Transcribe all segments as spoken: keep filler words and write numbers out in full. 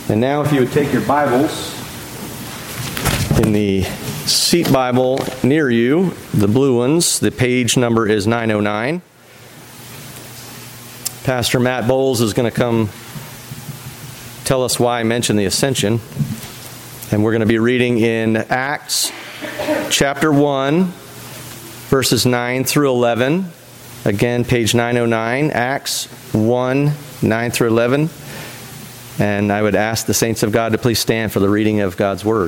And now if you would take your Bibles, in the seat Bible near you, the blue ones, the page number is nine oh nine. Pastor Matt Bowles is going to come tell us why I mentioned the ascension. And we're going to be reading in Acts chapter one, verses nine through eleven. Again, page nine oh nine, Acts one, nine through eleven. And I would ask the saints of God to please stand for the reading of God's Word.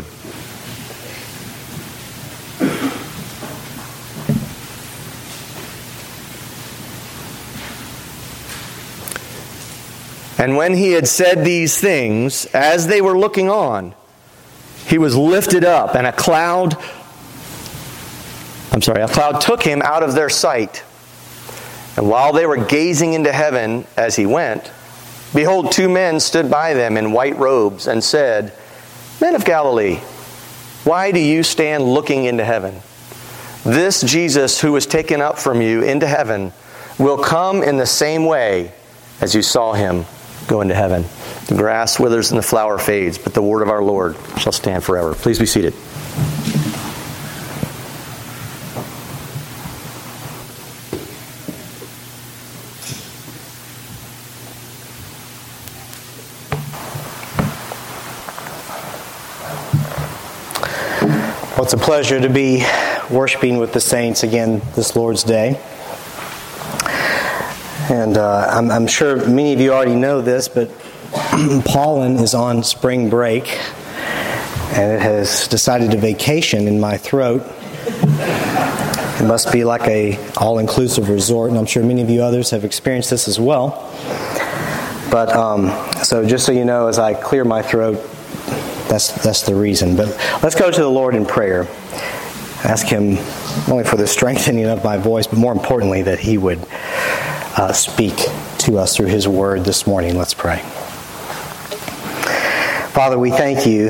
And when he had said these things, as they were looking on, he was lifted up, and a cloud, I'm sorry, a cloud took him out of their sight. And while they were gazing into heaven as he went, behold, two men stood by them in white robes and said, Men of Galilee, why do you stand looking into heaven? This Jesus who was taken up from you into heaven will come in the same way as you saw him go into heaven. The grass withers and the flower fades, but the word of our Lord shall stand forever. Please be seated. Well, it's a pleasure to be worshiping with the saints again this Lord's Day. And uh, I'm, I'm sure many of you already know this, but pollen is on spring break, and it has decided to vacation in my throat. It must be like a all-inclusive resort, and I'm sure many of you others have experienced this as well. But um, so just so you know, as I clear my throat, that's that's the reason. But let's go to the Lord in prayer. Ask Him not only for the strengthening of my voice, but more importantly, that He would uh, speak to us through His Word this morning. Let's pray. Father, we thank You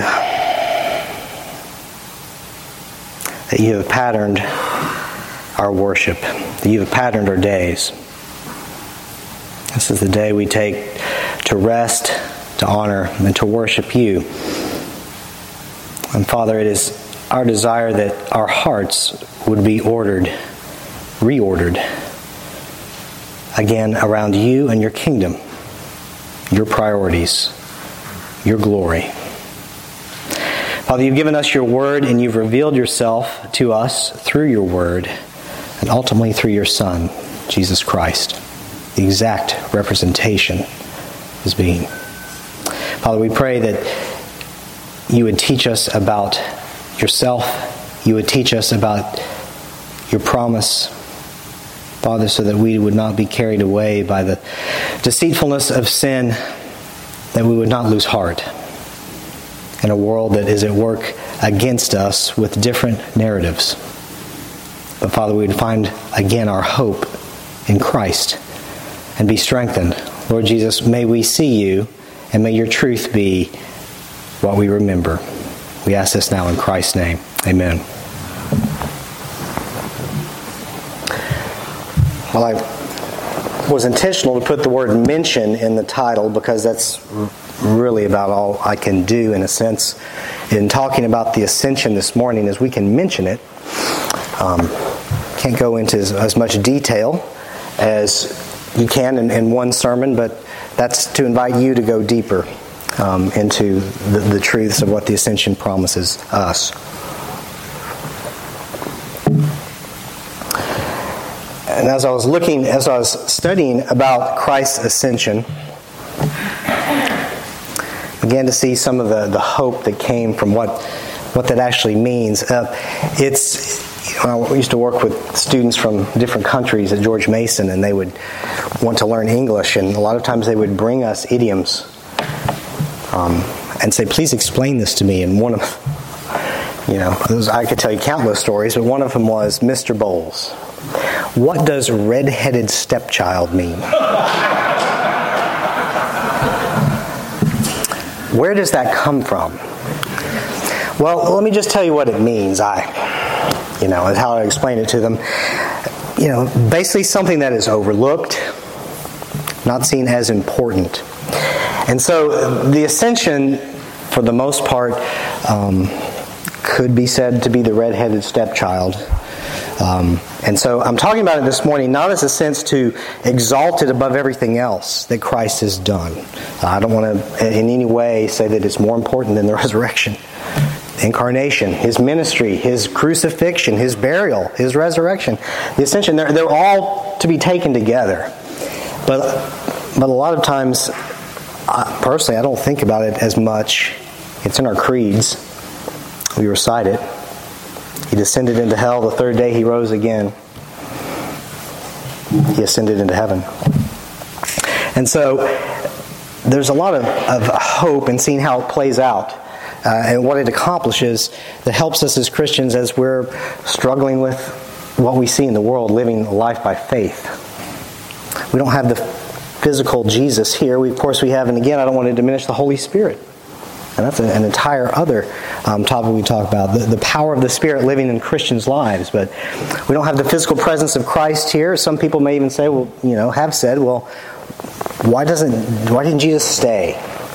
that You have patterned our worship, that You have patterned our days. This is the day we take to rest, to honor, and to worship You. And Father, it is our desire that our hearts would be ordered, reordered, again around You and Your kingdom, Your priorities, Your glory. Father, You've given us Your Word, and You've revealed Yourself to us through Your Word, and ultimately through Your Son, Jesus Christ, the exact representation of His being. Father, we pray that You would teach us about Yourself. You would teach us about Your promise, Father, so that we would not be carried away by the deceitfulness of sin, that we would not lose heart in a world that is at work against us with different narratives. But Father, we would find again our hope in Christ and be strengthened. Lord Jesus, may we see You, and may Your truth be what we remember. We ask this now in Christ's name. Amen. Well, I was intentional to put the word mention in the title because that's really about all I can do, in a sense, in talking about the ascension this morning, is we can mention it. Um, can't go into as, as much detail as you can in, in one sermon, but that's to invite you to go deeper Um, into the, the truths of what the ascension promises us. And as I was looking, as I was studying about Christ's ascension, I began to see some of the, the hope that came from what what that actually means. Uh, it's you know, I used to work with students from different countries at George Mason, and they would want to learn English, and a lot of times they would bring us idioms. Um, and say, please explain this to me. And one of, you know, was, I could tell you countless stories, but one of them was, Mister Bowles, what does red-headed stepchild mean? Where does that come from? Well, let me just tell you what it means. I, you know, how I explain it to them. You know, basically something that is overlooked, not seen as important. And so the ascension, for the most part, um, could be said to be the red-headed stepchild. Um, and so I'm talking about it this morning not as a sense to exalt it above everything else that Christ has done. Uh, I don't want to in any way say that it's more important than the resurrection. Incarnation, His ministry, His crucifixion, His burial, His resurrection, the ascension, they're, they're all to be taken together. But, but a lot of times, I, personally, I don't think about it as much. It's in our creeds. We recite it. He descended into hell. The third day He rose again. He ascended into heaven. And so there's a lot of, of hope in seeing how it plays out uh, and what it accomplishes that helps us as Christians as we're struggling with what we see in the world, living a life by faith. We don't have the physical Jesus here. We, of course we have, and again, I don't want to diminish the Holy Spirit. And that's an entire other um, topic we talk about, the, the power of the Spirit living in Christians' lives. But we don't have the physical presence of Christ here. Some people may even say, well, you know, have said, well, why doesn't, why didn't Jesus stay?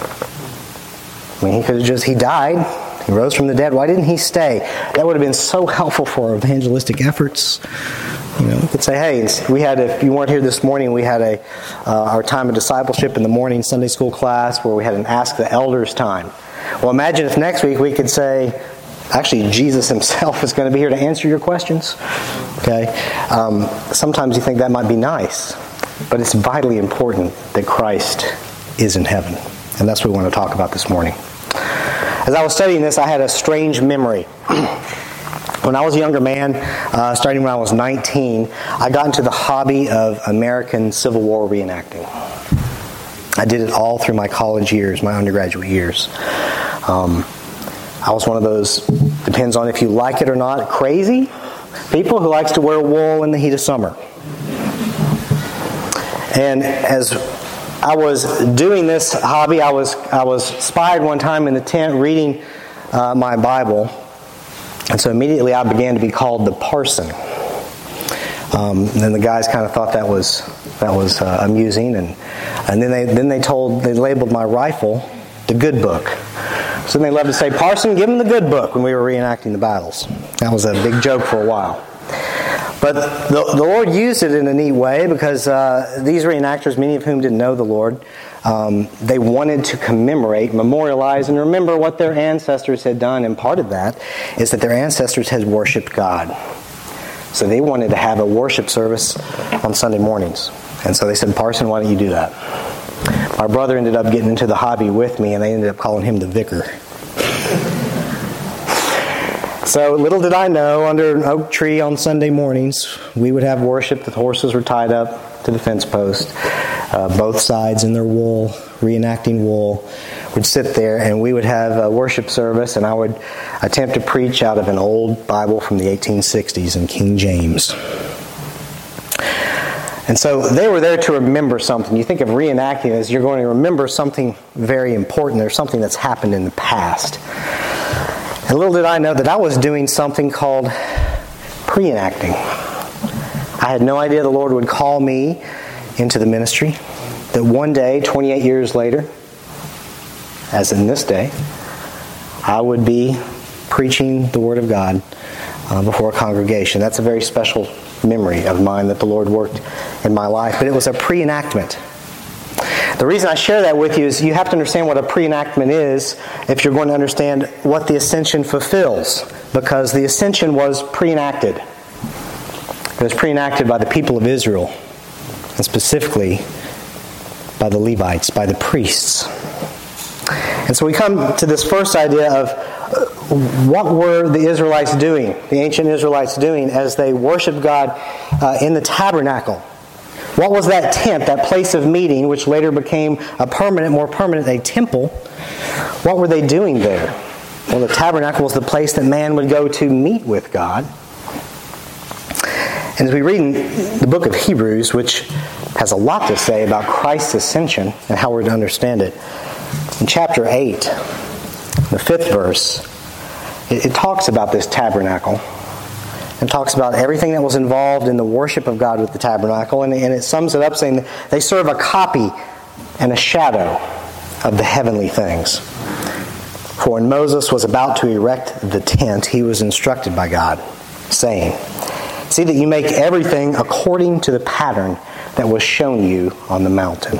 I mean, He could have just, He died, He rose from the dead. Why didn't He stay? That would have been so helpful for our evangelistic efforts. You know, we could say, hey, we had, a, if you weren't here this morning, we had a uh, our time of discipleship in the morning Sunday school class where we had an Ask the Elders time. Well, imagine if next week we could say, actually, Jesus Himself is going to be here to answer your questions. Okay? Um, sometimes you think that might be nice, but it's vitally important that Christ is in heaven. And that's what we want to talk about this morning. As I was studying this, I had a strange memory. When I was a younger man, uh, starting when I was nineteen, I got into the hobby of American Civil War reenacting. I did it all through my college years, my undergraduate years. Um, I was one of those, depends on if you like it or not, crazy people who likes to wear wool in the heat of summer. And as I was doing this hobby, I was I was spied one time in the tent reading uh, my Bible. And so immediately I began to be called the parson. Um, and the guys kind of thought that was that was uh, amusing, and and then they then they told they labeled my rifle the good book. So then they loved to say, "Parson, give him the good book," when we were reenacting the battles. That was a big joke for a while. But the, the Lord used it in a neat way because uh, these reenactors, many of whom didn't know the Lord, um, they wanted to commemorate, memorialize, and remember what their ancestors had done. And part of that is that their ancestors had worshipped God. So they wanted to have a worship service on Sunday mornings. And so they said, "Parson, why don't you do that?" My brother ended up getting into the hobby with me, and they ended up calling him the vicar. So little did I know, under an oak tree on Sunday mornings, we would have worship. The horses were tied up to the fence post. Uh, both sides in their wool, reenacting wool, would sit there, and we would have a worship service, and I would attempt to preach out of an old Bible from the eighteen sixties in King James. And so they were there to remember something. You think of reenacting as you're going to remember something very important or something that's happened in the past. And little did I know that I was doing something called pre-enacting. I had no idea the Lord would call me into the ministry. That one day, twenty-eight years later, as in this day, I would be preaching the Word of God uh, before a congregation. That's a very special memory of mine that the Lord worked in my life. But it was a pre-enactment. The reason I share that with you is you have to understand what a pre-enactment is if you're going to understand what the ascension fulfills. Because the ascension was pre-enacted. It was pre-enacted by the people of Israel. And specifically by the Levites, by the priests. And so we come to this first idea of what were the Israelites doing, the ancient Israelites doing as they worshiped God uh, in the tabernacle. What was that tent, that place of meeting, which later became a permanent, more permanent, a temple? What were they doing there? Well, the tabernacle was the place that man would go to meet with God. And as we read in the book of Hebrews, which has a lot to say about Christ's ascension and how we're to understand it, in chapter eight, the fifth verse, it, it talks about this tabernacle. And talks about everything that was involved in the worship of God with the tabernacle. And, and it sums it up saying that they serve a copy and a shadow of the heavenly things. For when Moses was about to erect the tent, he was instructed by God, saying, "See that you make everything according to the pattern that was shown you on the mountain."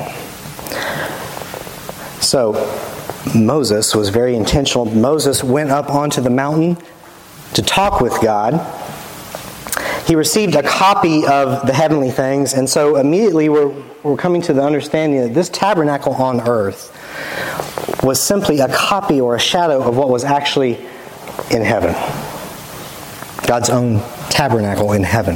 So, Moses was very intentional. Moses went up onto the mountain to talk with God. He received a copy of the heavenly things, and so immediately we're, we're coming to the understanding that this tabernacle on earth was simply a copy or a shadow of what was actually in heaven. God's own tabernacle in heaven.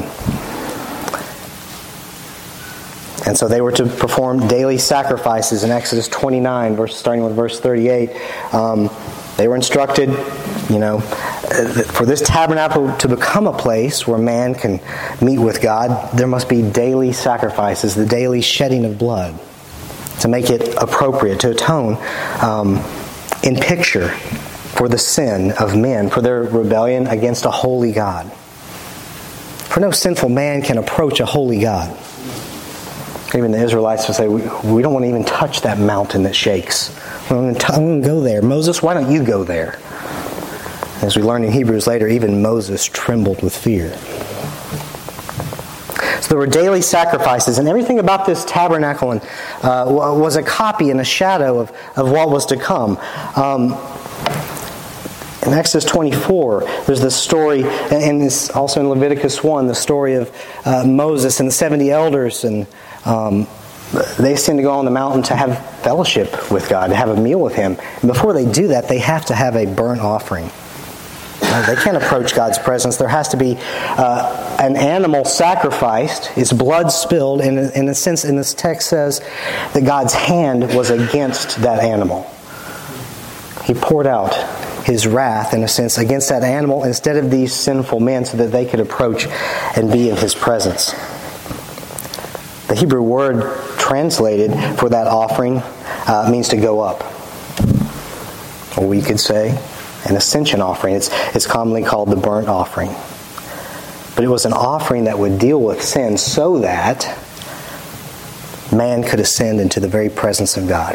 And so they were to perform daily sacrifices in Exodus twenty-nine, verse, starting with verse thirty-eight. Um, they were instructed, you know, for this tabernacle to become a place where man can meet with God, there must be daily sacrifices, the daily shedding of blood, to make it appropriate, to atone um, in picture for the sin of men, for their rebellion against a holy God. For no sinful man can approach a holy God. Even the Israelites would say, we, we don't want to even touch that mountain that shakes. I'm going to go there. Moses, why don't you go there? As we learn in Hebrews later, even Moses trembled with fear. So there were daily sacrifices, and everything about this tabernacle and, uh, was a copy and a shadow of, of what was to come. Um, in Exodus twenty-four, there's this story, and this also in Leviticus one, the story of uh, Moses and the seventy elders, and um, they seem to go on the mountain to have fellowship with God, to have a meal with Him. And before they do that, they have to have a burnt offering. They can't approach God's presence. There has to be uh, an animal sacrificed, its blood spilled, and in a sense, in this text says that God's hand was against that animal. He poured out His wrath, in a sense, against that animal instead of these sinful men so that they could approach and be in His presence. The Hebrew word translated for that offering uh, means to go up. Or we could say an ascension offering. It's, it's commonly called the burnt offering. But it was an offering that would deal with sin so that man could ascend into the very presence of God.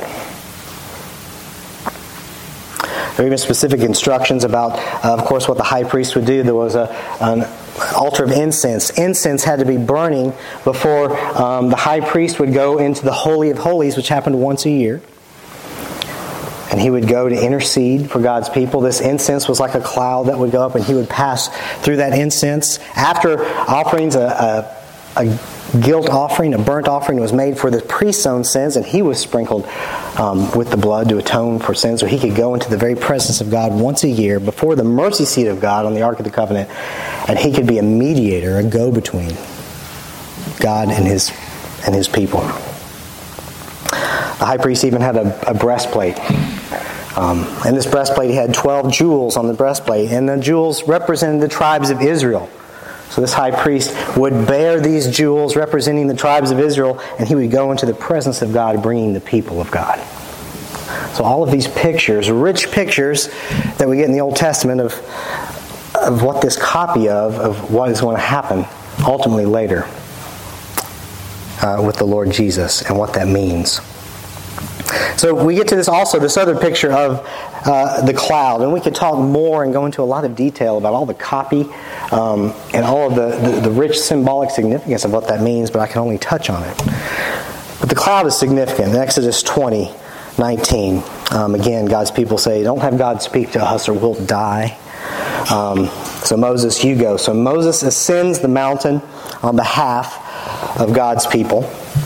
There are even specific instructions about, uh, of course, what the high priest would do. There was a, an altar of incense. Incense had to be burning before um, the high priest would go into the Holy of Holies, which happened once a year. And he would go to intercede for God's people. This incense was like a cloud that would go up, and he would pass through that incense. After offerings, a, a, a guilt offering, a burnt offering was made for the priest's own sins, and he was sprinkled um, with the blood to atone for sins, so he could go into the very presence of God once a year before the mercy seat of God on the Ark of the Covenant, and he could be a mediator, a go-between God and his and his people. The high priest even had a, a breastplate. Um, and this breastplate, he had twelve jewels on the breastplate, and the jewels represented the tribes of Israel. So this high priest would bear these jewels representing the tribes of Israel, and he would go into the presence of God, bringing the people of God. So all of these pictures, rich pictures that we get in the Old Testament of, of what this copy of, of what is going to happen ultimately later uh, with the Lord Jesus and what that means. So we get to this also, this other picture of uh, the cloud. And we could talk more and go into a lot of detail about all the copy um, and all of the, the, the rich symbolic significance of what that means, but I can only touch on it. But the cloud is significant. In Exodus twenty nineteen, um, again, God's people say, don't have God speak to us or we'll die. Um, so Moses, you go. So Moses ascends the mountain on behalf of God's people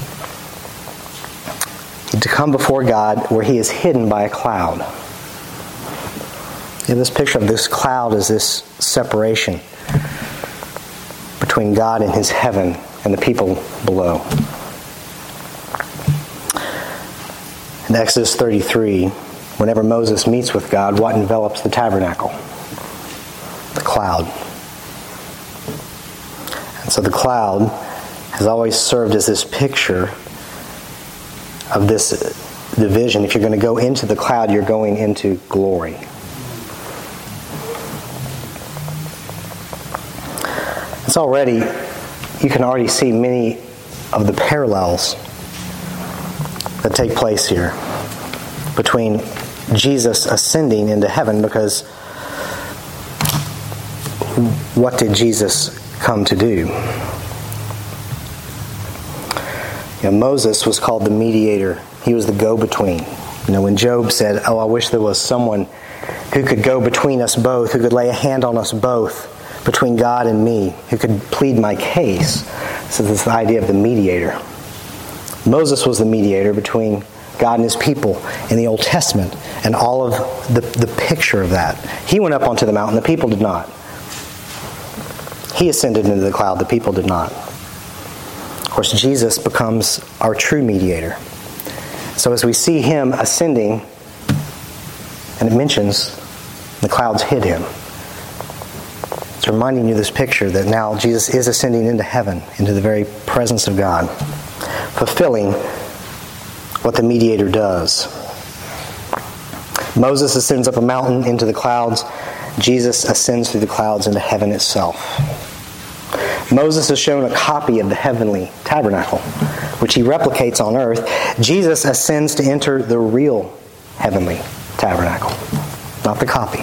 to come before God where he is hidden by a cloud. And this picture of this cloud is this separation between God and his heaven and the people below. In Exodus thirty-three, whenever Moses meets with God, what envelops the tabernacle? The cloud. And so the cloud has always served as this picture of this division. If you're going to go into the cloud, you're going into glory. It's already, you can already see many of the parallels that take place here. between Jesus ascending into heaven, because what did Jesus come to do? You know, Moses was called the mediator. He was the go-between. You know, when Job said, "Oh, I wish there was someone who could go between us both, who could lay a hand on us both, between God and me, who could plead my case." So this is the idea of the mediator. Moses was the mediator between God and his people in the Old Testament, and all of the, the picture of that. He went up onto the mountain, the people did not. He ascended into the cloud, the people did not. Of course, Jesus becomes our true mediator. So as we see him ascending, and it mentions the clouds hid him, it's reminding you of this picture that now Jesus is ascending into heaven, into the very presence of God, fulfilling what the mediator does. Moses ascends up a mountain into the clouds. Jesus ascends through the clouds into heaven itself. Moses is shown a copy of the heavenly tabernacle, which he replicates on earth. Jesus ascends to enter the real heavenly tabernacle, not the copy.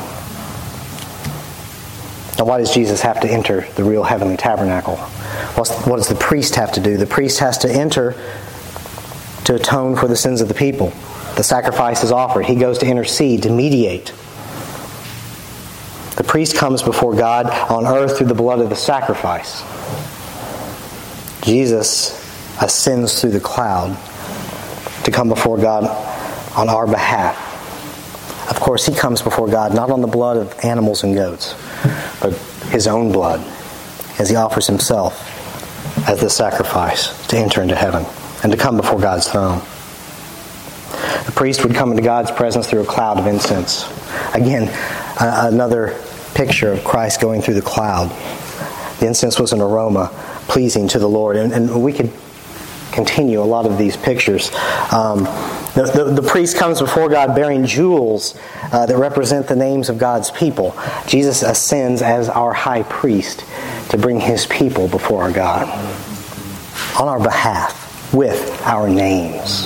Now, why does Jesus have to enter the real heavenly tabernacle? What does the priest have to do? The priest has to enter to atone for the sins of the people. The sacrifice is offered. He goes to intercede, to mediate. The priest comes before God on earth through the blood of the sacrifice. Jesus ascends through the cloud to come before God on our behalf. Of course, he comes before God not on the blood of animals and goats, but his own blood, as he offers himself as the sacrifice to enter into heaven and to come before God's throne. The priest would come into God's presence through a cloud of incense. Again, uh, another picture of Christ going through the cloud. The incense was an aroma pleasing to the Lord. And, and we could continue a lot of these pictures. Um, the, the, the priest comes before God bearing jewels uh, that represent the names of God's people. Jesus ascends as our high priest to bring his people before our God on our behalf with our names.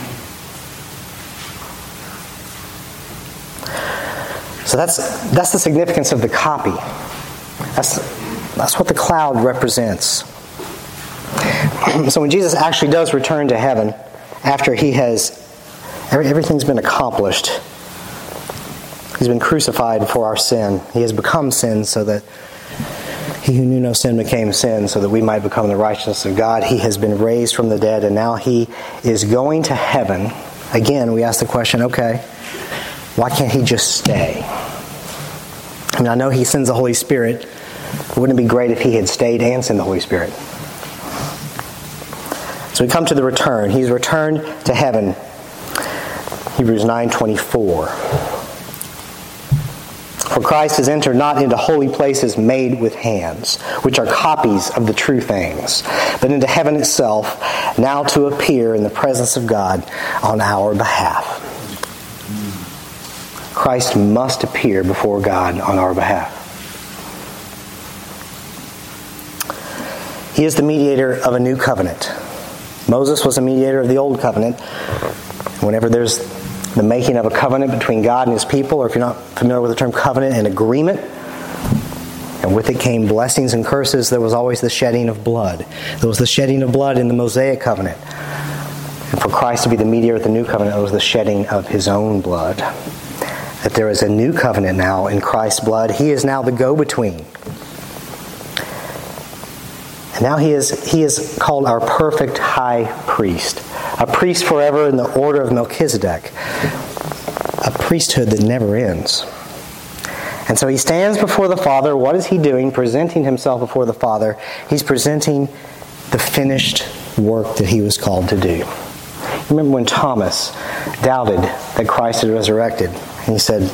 So that's that's the significance of the copy. That's that's what the cloud represents. So when Jesus actually does return to heaven, after he has everything's been accomplished, he's been crucified for our sin. He has become sin so that he who knew no sin became sin so that we might become the righteousness of God. He has been raised from the dead, and now he is going to heaven. Again, we ask the question, okay, why can't he just stay? I mean, I know he sends the Holy Spirit. Wouldn't it be great if he had stayed and sent the Holy Spirit? So we come to the return. He's returned to heaven. Hebrews nine twenty-four. For Christ has entered not into holy places made with hands, which are copies of the true things, but into heaven itself, now to appear in the presence of God on our behalf. Christ must appear before God on our behalf. He is the mediator of a new covenant. Moses was a mediator of the old covenant. Whenever there's the making of a covenant between God and his people, or if you're not familiar with the term covenant, an agreement, and with it came blessings and curses, there was always the shedding of blood. There was the shedding of blood in the Mosaic covenant. And for Christ to be the mediator of the new covenant, it was the shedding of his own blood. That there is a new covenant now in Christ's blood. He is now the go-between. And now he is, he is called our perfect high priest. A priest forever in the order of Melchizedek. A priesthood that never ends. And so he stands before the Father. What is he doing? Presenting himself before the Father. He's presenting the finished work that he was called to do. Remember when Thomas doubted that Christ had resurrected? And he said,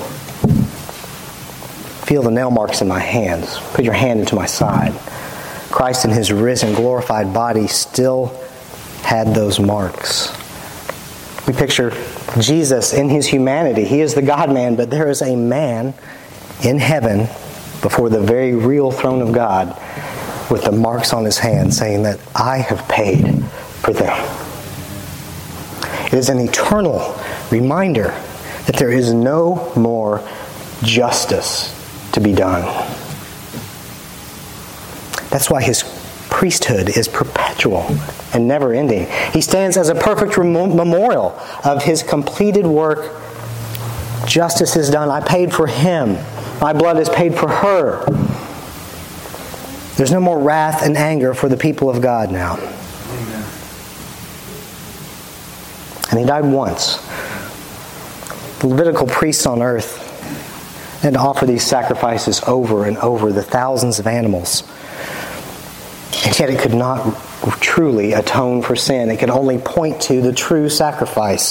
"Feel the nail marks in my hands. Put your hand into my side." Christ in his risen, glorified body still had those marks. We picture Jesus in his humanity. He is the God-man, but there is a man in heaven before the very real throne of God with the marks on his hand saying that I have paid for them. It is an eternal reminder that there is no more justice to be done. That's why his priesthood is perpetual and never-ending. He stands as a perfect memorial of his completed work. Justice is done. I paid for him. My blood is paid for her. There's no more wrath and anger for the people of God now. Amen. And he died once. The Levitical priests on earth had to offer these sacrifices over and over, the thousands of animals. And yet it could not truly atone for sin. It could only point to the true sacrifice.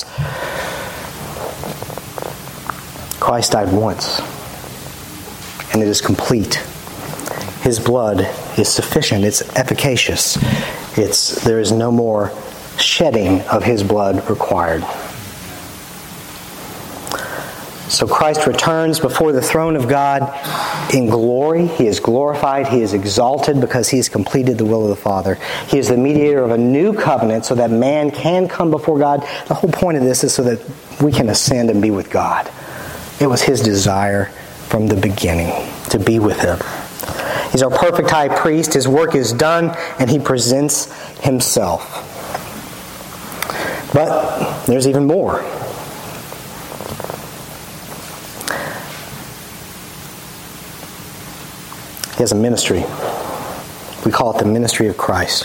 Christ died once, and it is complete. His blood is sufficient. It's efficacious. It's, there is no more shedding of his blood required. So Christ returns before the throne of God in glory. He is glorified. He is exalted because he has completed the will of the Father. He is the mediator of a new covenant so that man can come before God. The whole point of this is so that we can ascend and be with God. It was his desire from the beginning to be with him. He's our perfect high priest. His work is done, and he presents himself. But there's even more. He has a ministry. We call it the ministry of Christ.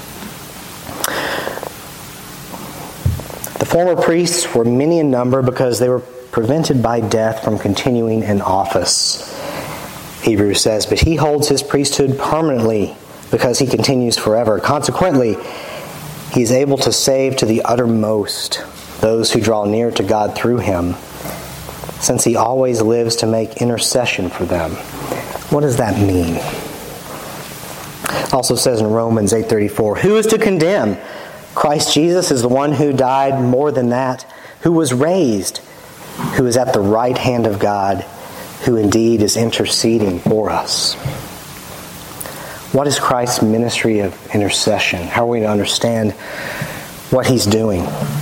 The former priests were many in number because they were prevented by death from continuing in office. Hebrews says, but he holds his priesthood permanently because he continues forever. Consequently, he is able to save to the uttermost those who draw near to God through him, since he always lives to make intercession for them. What does that mean? It also says in Romans eight thirty-four, who is to condemn? Christ Jesus is the one who died, more than that, who was raised, who is at the right hand of God, who indeed is interceding for us. What is Christ's ministry of intercession? How are we to understand what he's doing?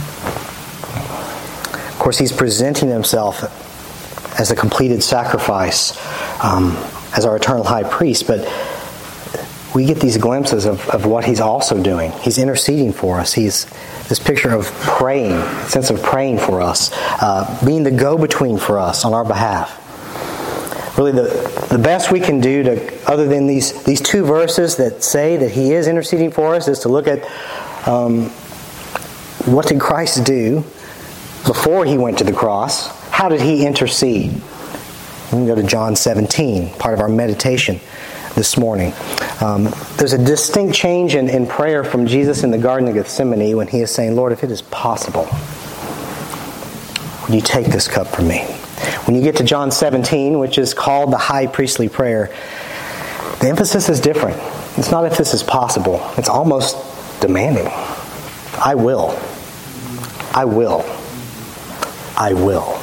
Of course, he's presenting himself as a completed sacrifice, um, as our eternal high priest, but we get these glimpses of, of what he's also doing. He's interceding for us. He's this picture of praying, sense of praying for us, uh, being the go-between for us on our behalf. Really, the, the best we can do, to, other than these, these two verses that say that he is interceding for us, is to look at um, what did Christ do before he went to the cross? How did he intercede? We can go to John seventeen, part of our meditation this morning. Um, there's a distinct change in, in prayer from Jesus in the Garden of Gethsemane when he is saying, Lord, if it is possible, would you take this cup from me? When you get to John seventeen, which is called the high priestly prayer, the emphasis is different. It's not if this is possible. It's almost demanding. I will. I will. I will.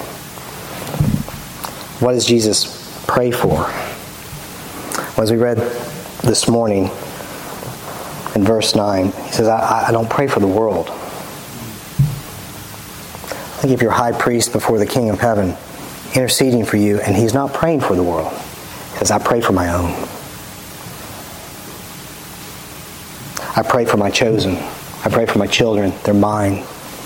What does Jesus pray for? Well, as we read this morning in verse nine, he says, I, I don't pray for the world. Think of your high priest before the King of Heaven interceding for you, and he's not praying for the world. He says, I pray for my own. I pray for my chosen. I pray for my children. They're mine.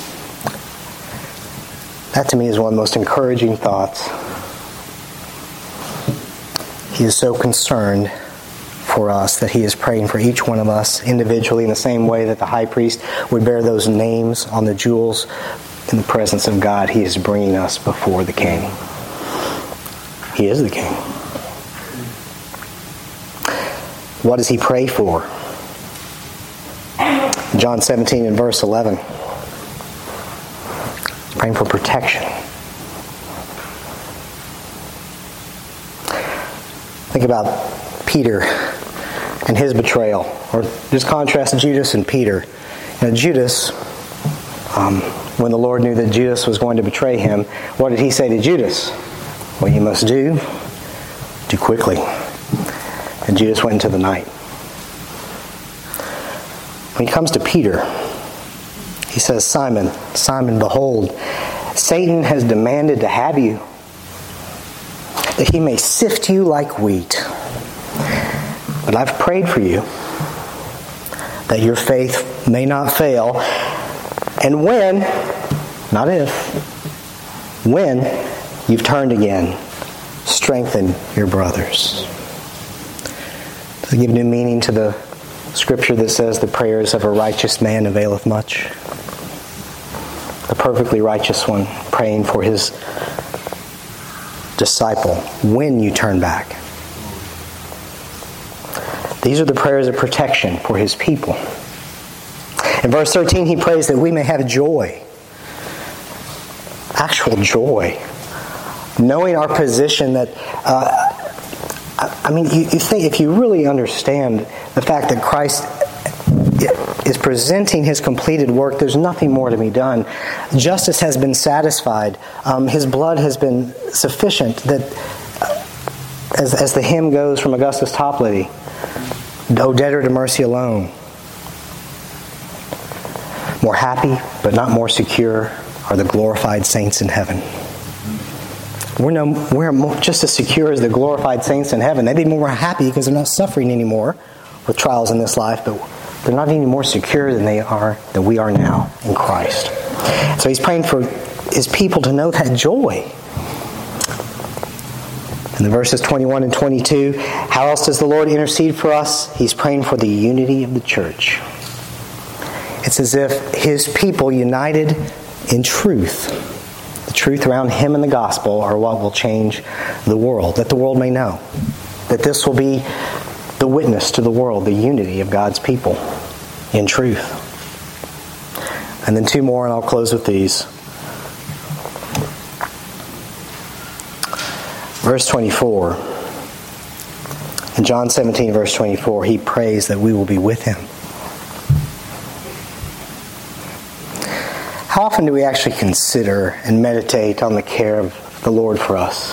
That to me is one of the most encouraging thoughts. He is so concerned for us that he is praying for each one of us individually in the same way that the high priest would bear those names on the jewels. In the presence of God, he is bringing us before the King. He is the King. What does he pray for? John seventeen and verse eleven. He's praying for protection. Think about Peter and his betrayal, or just contrast Judas and Peter. Now, Judas, um, when the Lord knew that Judas was going to betray him, what did he say to Judas? What you must do, do quickly. And Judas went into the night. When he comes to Peter, he says, Simon, Simon, behold, Satan has demanded to have you, that he may sift you like wheat. But I've prayed for you, that your faith may not fail. And when, not if, when you've turned again, strengthen your brothers. To give new meaning to the scripture that says the prayers of a righteous man availeth much. The perfectly righteous one praying for his disciple when you turn back. These are the prayers of protection for his people. In verse thirteen, he prays that we may have joy. Actual joy. Knowing our position that... Uh, I mean, you, you think, if you really understand the fact that Christ is presenting His completed work, there's nothing more to be done. Justice has been satisfied. Um, His blood has been sufficient. That, uh, as, as the hymn goes from Augustus Toplady, "O debtor to mercy alone, more happy but not more secure are the glorified saints in heaven." We're, no, we're more, just as secure as the glorified saints in heaven. They'd be more happy because they're not suffering anymore with trials in this life, but they're not any more secure than they are, than we are now in Christ. So he's praying for his people to know that joy. In the verses twenty-one and twenty-two, how else does the Lord intercede for us? He's praying for the unity of the church. It's as if his people united in truth. Truth around Him and the gospel are what will change the world, that the world may know. That this will be the witness to the world, the unity of God's people in truth. And then two more, and I'll close with these. Verse twenty-four. In John seventeen, verse twenty-four, he prays that we will be with Him. How often do we actually consider and meditate on the care of the Lord for us?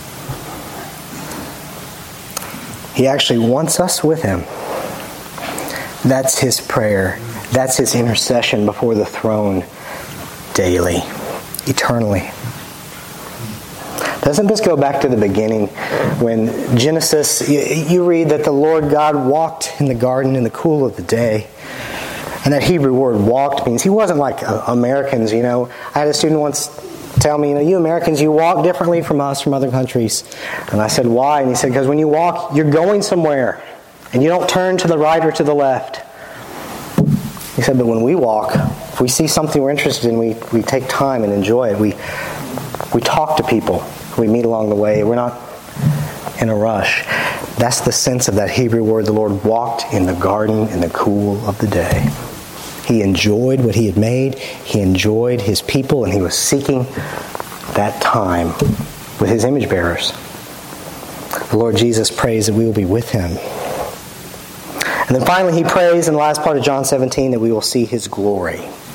He actually wants us with Him. That's His prayer. That's His intercession before the throne daily, eternally. Doesn't this go back to the beginning when Genesis, you read that the Lord God walked in the garden in the cool of the day. And that Hebrew word walked means He wasn't like uh, Americans, you know. I had a student once tell me, you know, you Americans, you walk differently from us, from other countries. And I said, why? And he said, because when you walk, you're going somewhere. And you don't turn to the right or to the left. He said, but when we walk, if we see something we're interested in, we, we take time and enjoy it. We, we talk to people we meet along the way. We're not in a rush. That's the sense of that Hebrew word. The Lord walked in the garden in the cool of the day. He enjoyed what He had made. He enjoyed His people, and He was seeking that time with His image bearers. The Lord Jesus prays that we will be with Him. And then finally He prays in the last part of John seventeen that we will see His glory.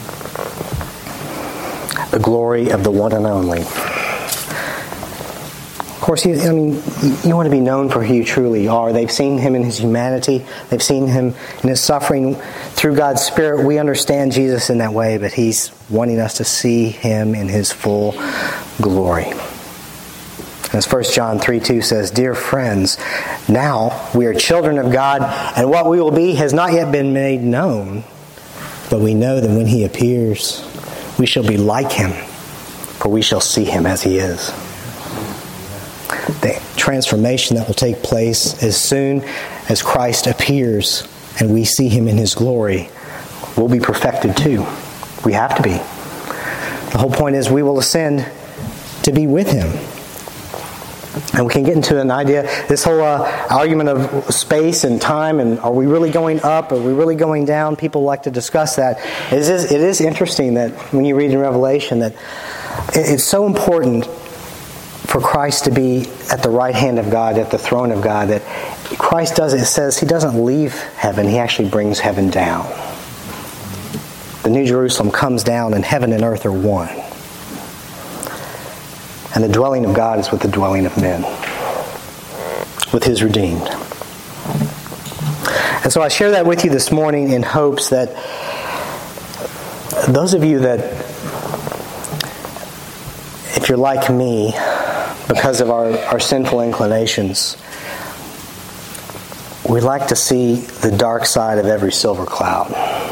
The glory of the one and only. Of course, I mean, you want to be known for who you truly are. They've seen Him in His humanity. They've seen Him in His suffering. Through God's Spirit, we understand Jesus in that way, but He's wanting us to see Him in His full glory. As First John three two says, "Dear friends, now we are children of God, and what we will be has not yet been made known. But we know that when He appears, we shall be like Him, for we shall see Him as He is." The transformation that will take place as soon as Christ appears and we see Him in His glory will be perfected too. We have to be. The whole point is we will ascend to be with Him. And we can get into an idea, this whole uh, argument of space and time, and are we really going up, are we really going down? People like to discuss that. It is, it is interesting that when you read in Revelation that it's so important for Christ to be at the right hand of God, at the throne of God, that Christ does it. It says He doesn't leave heaven, He actually brings heaven down. The New Jerusalem comes down and heaven and earth are one. And the dwelling of God is with the dwelling of men, with His redeemed. And so I share that with you this morning in hopes that those of you that if you're like me, because of our, our sinful inclinations, we like to see the dark side of every silver cloud.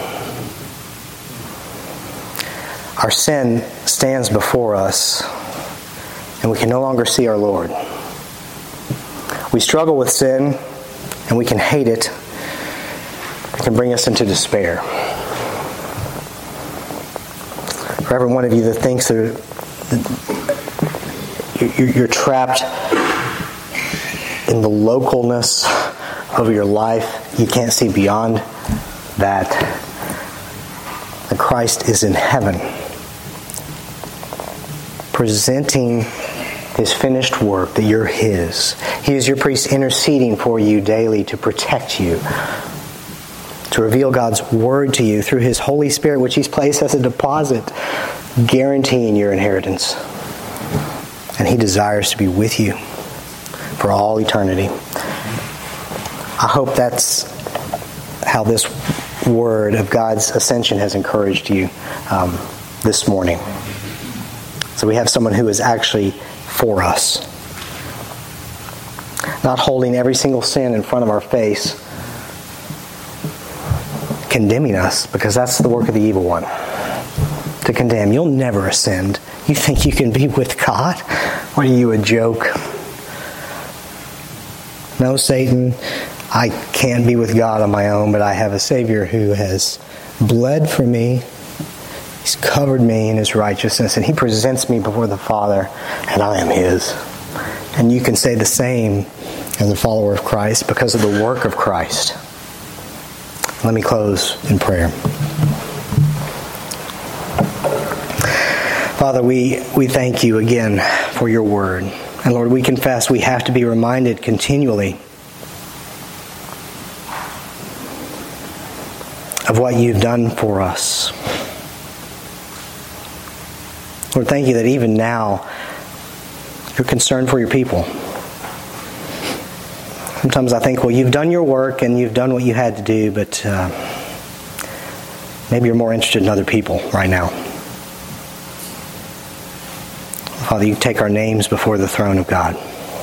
Our sin stands before us, and we can no longer see our Lord. We struggle with sin, and we can hate it. It can bring us into despair. For every one of you that thinks that you're trapped in the localness of your life, you can't see beyond that, that Christ is in heaven, presenting His finished work, that you're His. He is your priest interceding for you daily to protect you, to reveal God's Word to you through His Holy Spirit, which He's placed as a deposit, guaranteeing your inheritance. And He desires to be with you for all eternity. I hope that's how this word of God's ascension has encouraged you um, this morning. So we have someone who is actually for us. Not holding every single sin in front of our face, condemning us, because that's the work of the evil one. To condemn. You'll never ascend. You think you can be with God? What are you, a joke? No, Satan, I can't be with God on my own, but I have a Savior who has bled for me. He's covered me in His righteousness, and He presents me before the Father, and I am His. And you can say the same as a follower of Christ because of the work of Christ. Let me close in prayer. Father, we, we thank You again for Your Word. And Lord, we confess we have to be reminded continually of what You've done for us. Lord, thank You that even now You're concerned for Your people. Sometimes I think, well, You've done Your work and You've done what You had to do, but uh, maybe You're more interested in other people right now. Father, You take our names before the throne of God.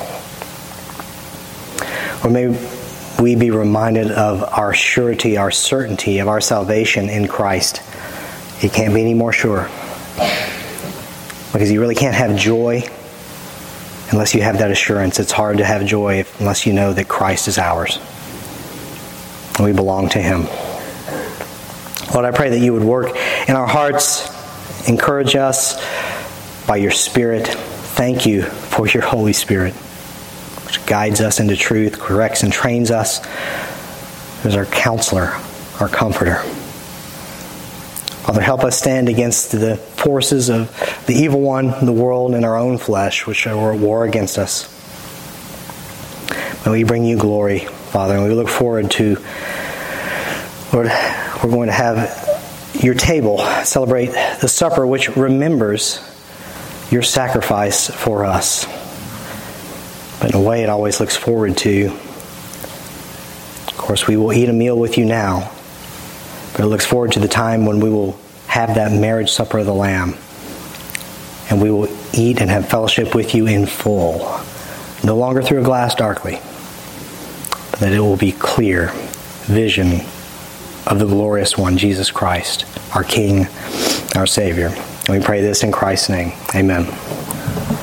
Or may we be reminded of our surety, our certainty of our salvation in Christ. It can't be any more sure. Because you really can't have joy unless you have that assurance. It's hard to have joy unless you know that Christ is ours. And we belong to Him. Lord, I pray that You would work in our hearts, encourage us by Your Spirit. Thank You for Your Holy Spirit, which guides us into truth, corrects and trains us, as our counselor, our comforter. Father, help us stand against the forces of the evil one, the world, and our own flesh, which are at war against us. May we bring You glory, Father, and we look forward to, Lord, we're going to have Your table, celebrate the supper, which remembers Your sacrifice for us. But in a way, it always looks forward to. Of course, we will eat a meal with You now, but it looks forward to the time when we will have that marriage supper of the Lamb, and we will eat and have fellowship with You in full, no longer through a glass darkly, but that it will be clear vision of the glorious one, Jesus Christ, our King, our Savior. And we pray this in Christ's name. Amen.